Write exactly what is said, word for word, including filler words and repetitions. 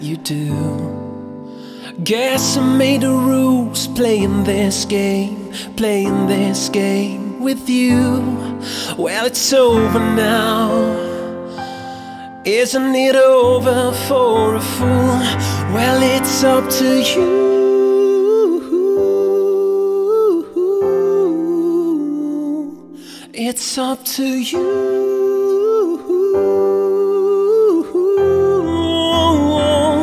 you do. Guess I made the rules, playing this game, playing this game with you. Well, it's over now. Isn't it over for a fool? Well, it's up to you. It's up to you.